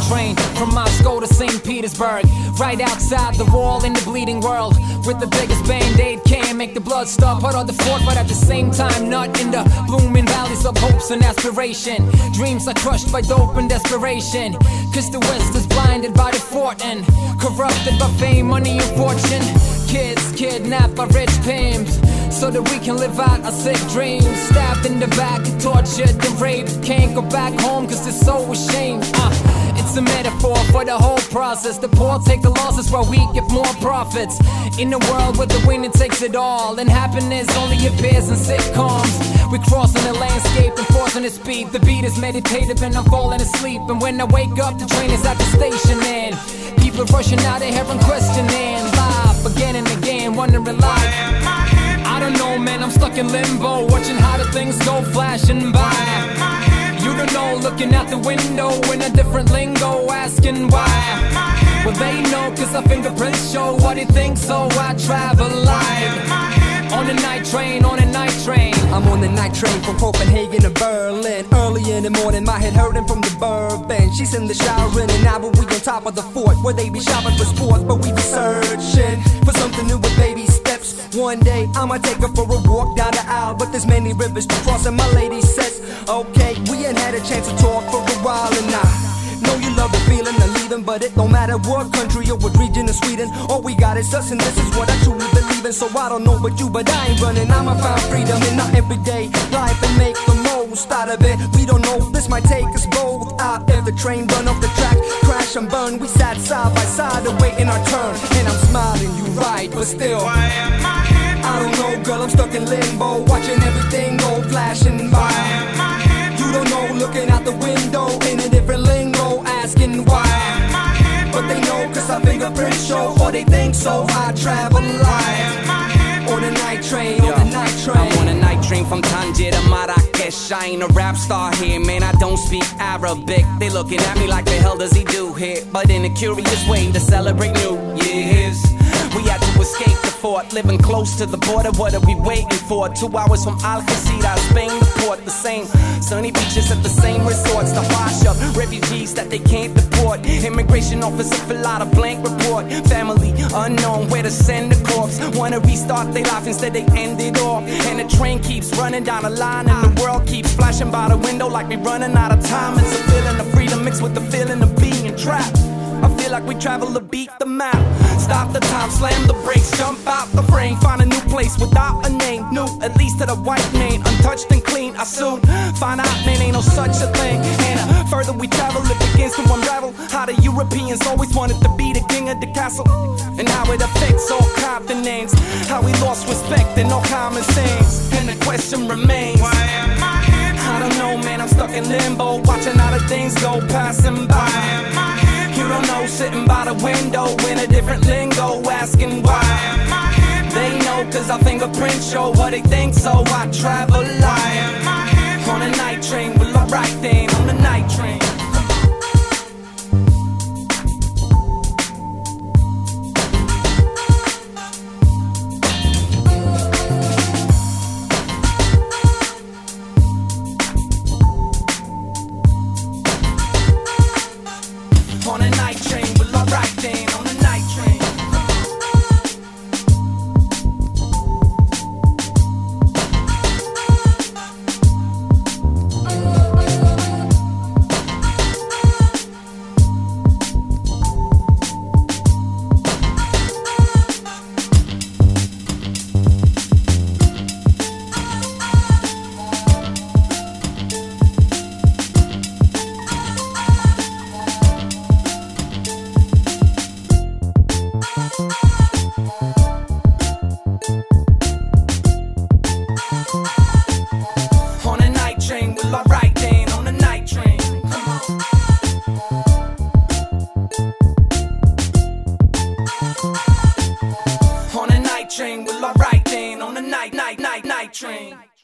train from Moscow to St. Petersburg, right outside the wall in the bleeding world, with the biggest band-aid can make the blood stop. Put on the fort, but at the same time not in the blooming valleys of hopes and aspiration. Dreams are crushed by dope and desperation, cause the West is blinded by the fort and corrupted by fame, money and fortune. Kids kidnapped by rich pimps so that we can live out our sick dreams. Stabbed in the back, tortured and raped. Can't go back home cause they're so ashamed. It's a metaphor for the whole process. The poor take the losses while we get more profits. In a world where the winner takes it all and happiness only appears in sitcoms. We're crossing the landscape and forcing the speed. The beat is meditative and I'm falling asleep. And when I wake up, the train is at the station and people rushing out of here and questioning. Live again and again, wondering live. I don't know, man, I'm stuck in limbo, watching how the things go flashing by. You don't know, looking out the window in a different lingo, asking why. Well, they know, cause our fingerprints show what they think, so I travel live. On the night train, on the night train. I'm on the night train from Copenhagen to Berlin. Early in the morning, my head hurting from the bourbon. She's in the shower and now we on top of the fort, where they be shopping for sports, but we be searching for something new with baby steps. One day, I'ma take her for a walk down the aisle, but there's many rivers to cross and my lady says, okay, we ain't had a chance to talk for a while and I know you love the feeling of leaving, but it don't matter what country or what region of Sweden. All we got is us and this is what I truly believe in. So I don't know about you, but I ain't running. I'ma find freedom in our everyday life and make the most out of it. We don't know, this might take us both out. If the train run off the track, crash and burn, we sat side by side awaiting our turn. And I'm smiling, you right, but still I don't know, girl, I'm stuck in limbo, watching everything go flashing by. You don't know, looking out the window in a different lingo, asking why. But they know, cause our fingerprints show, or they think so. I travel live on the night train, on the night train. I'm on a night train from Tangier to Marrakesh. I ain't a rap star here, man, I don't speak Arabic. They looking at me like the hell does he do here? But in a curious way to celebrate New Year's. We had to escape the fort, living close to the border. What are we waiting for? 2 hours from Algeciras, Spain, the port. The same sunny beaches at the same resorts to wash up refugees that they can't deport. Immigration officer fill out a blank report. Family unknown where to send the corpse. Wanna restart their life, instead they end it off. And the train keeps running down the line, and the world keeps flashing by the window like we running out of time. It's a feeling of freedom mixed with the feeling of being trapped. I feel like we travel to beat the map. Stop the time, slam the brakes, jump out the frame. Find a new place without a name, new at least to the white man. Untouched and clean, I soon find out, man, ain't no such a thing. And further we travel, it begins to unravel how the Europeans always wanted to be the king of the castle, and how it affects all continents. How we lost respect and all common sense. And the question remains, I don't know, man, I'm stuck in limbo, watching how the things go passing by. You don't know, sitting by the window in a different lingo, asking why. They know, cause our fingerprints show what they think, so I travel live on a night train. Well, alright then, on the night train. On a night train, well alright then, on the night train. On a night train, well alright then, on the night train. On a night train, well alright then, on the night train.